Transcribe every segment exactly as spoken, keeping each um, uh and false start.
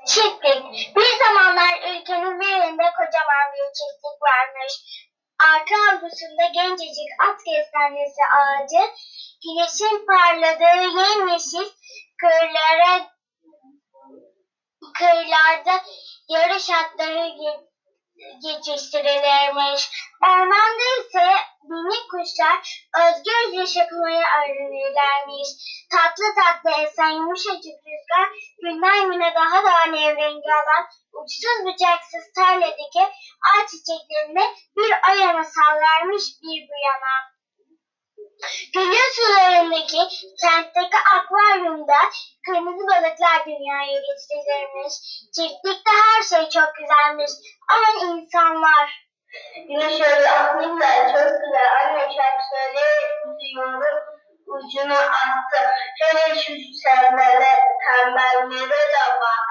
Çiftlik. Bir zamanlar ülkenin bir yerinde kocaman bir çiftlik varmış. Arka avlusunda gencecik at kestanesi ağacı, güneşin parladığı yemyeşil kırlara, kırlarda yarış atları geçiştirilirmiş. Ormanda ise minik kuşlar özgürce şakımayı öğrenirlermiş. Tatlı tatlı esen yumuşacık rüzgar günden güne daha da alev rengi alan uçsuz bucaksız tarladaki ağaç çiçeklerine bir o yana sallarmış bir bu yana. Gölün sularındaki kentteki akvaryumda kırmızı balıklar dünyaya getirilirmiş. Çiftlikte her şey çok güzelmiş ama insanlar. Güneş öyle ah ne güzel, çok güzel. Anne şarkı söyle diyorum, ucunu attı. Hele şu tembele, tembellere de bak.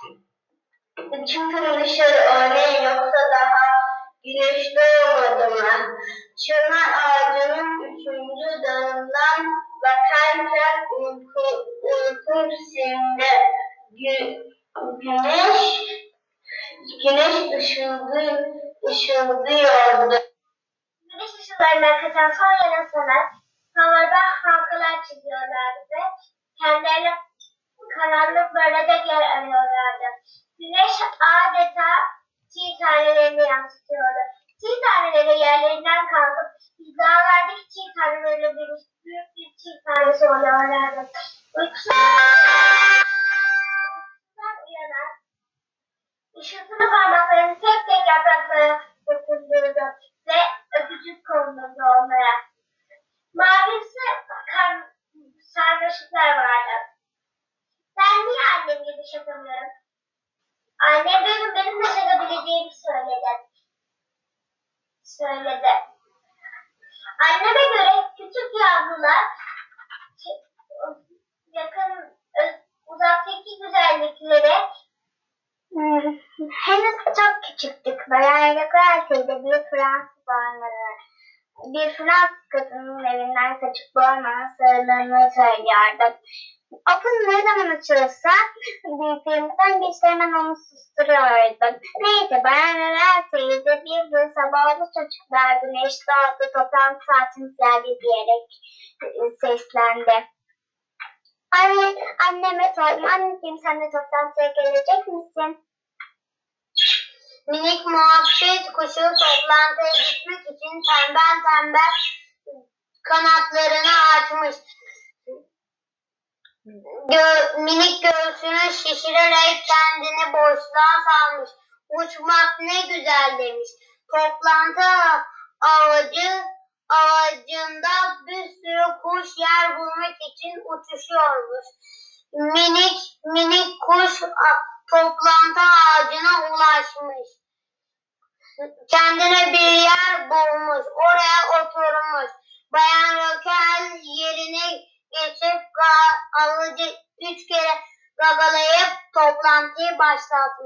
Çıkın dışarı oynayın yoksa daha güneş doğmadı mı? Çınar ağacının üçüncü dalından bakarken uyku, uykum sindi. Gü, güneş, güneş ışıldı, ışıldıyordu. Güneş ışınlarına kaçan son yarasına havada halkalar çiziyorlardı ve kendilerine karanlık bölgede yer arıyorlardı. Güneş adeta çiğ tanelerini yansıtıyordu. Çiğ taneleri yerlerinden kalkıp dağlardaki çiğ tanelerle birleşip büyük bir çiğ tanesi oluyorlardı. Uykusundan uyanan, ışıltılı parmaklarını tek tek yapraklara dokundurdu ve öpücük konuldu onlara. Mavimsi kan sarmaşıklar vardı. Ben niye annem gibi şakamıyorum? Annem benim benimle şakabileceğimi söyledi. Söyledi. Anneme göre küçük yavrular yakın uzaktaki güzelliklere hmm, henüz çok küçüktük. Bayan Kraliçe'de bir Fransız ormanı, bir Fransız kadının evinden kaçıp bu ormana sığındığını söylüyordu. Okul ne zaman açılırsa büyüklerimizden birisi hemen onu susturuyordu. Neyse Bayan Kraliçe'de bir gün sabah oldu, çocuklar güneş doğdu, toplantı saatimiz geldi diyerek seslendi. Anne, anneme sordum. Anneciğim sen de toplantıya gelecek misin? Minik muhabbet kuşu toplantıya gitmek için tembel tembel kanatlarını açmış. Gö minik göğsünü şişirerek kendini boşluğa salmış. Uçmak ne güzel demiş. Toplantı ağacı ağacında bir sürü kuş yer bulmak için uçuşuyormuş. Minik minik kuş toplantı ağacına ulaşmış. Kendine bir yer bulmuş. Oraya oturmuş. Bayan Rokel yerine geçip alıcı üç kere gagalayıp toplantıyı başlatmış.